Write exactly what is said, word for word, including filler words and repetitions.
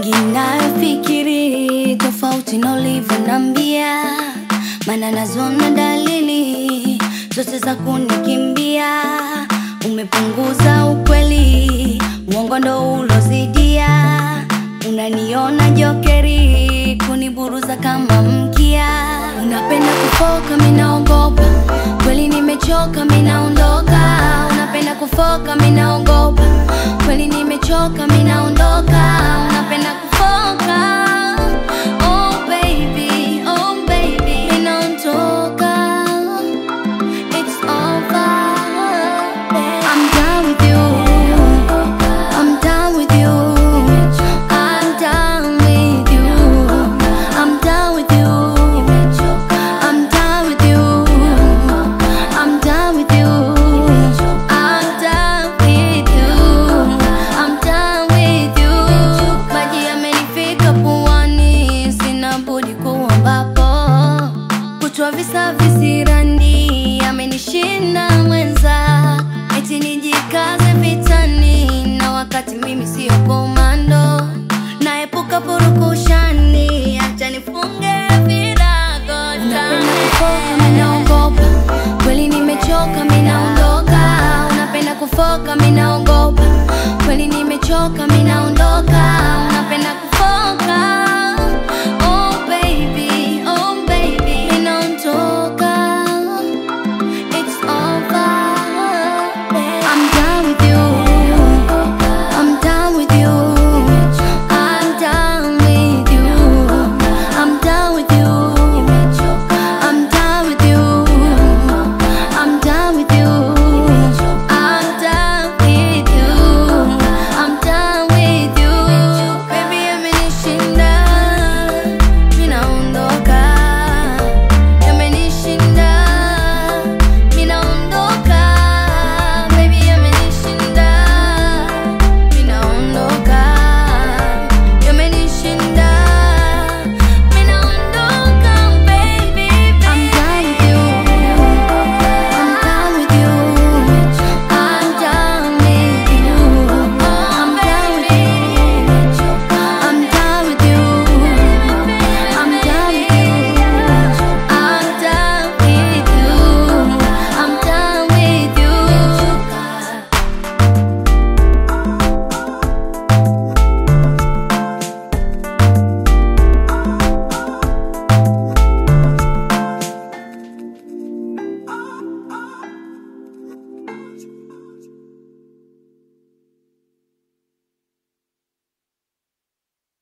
mengi nafikiri tofauti na ulivyoniambia, maana nazona dalili zote za kunikimbia. Umepunguza ukweli, uongo ndo ulozidia. Unaniona jokeri, kuniburuza kama mkia. Unapenda kufoka, mimi naogopa. Kweli nimechoka, mimi naondoka. Unapenda kufoka, mimi naogopa. Kweli nimechoka, mimi naondoka. Unapenda kufoka. Oh baby, oh baby, mimi naondoka. It's over. I'm done with you. I'm done with you. I'm done with you. I'm done with you. I'm done with you. I'm done with you. I'm done with you. I'm done with you. Maji yamenifika puani, sina budi kuombapo. Kutwa visa visirani, amenishinda mwenza. Eti nijikaze vitani, na wakati mimi sio komando. Naepuka purukushani, acha nifunge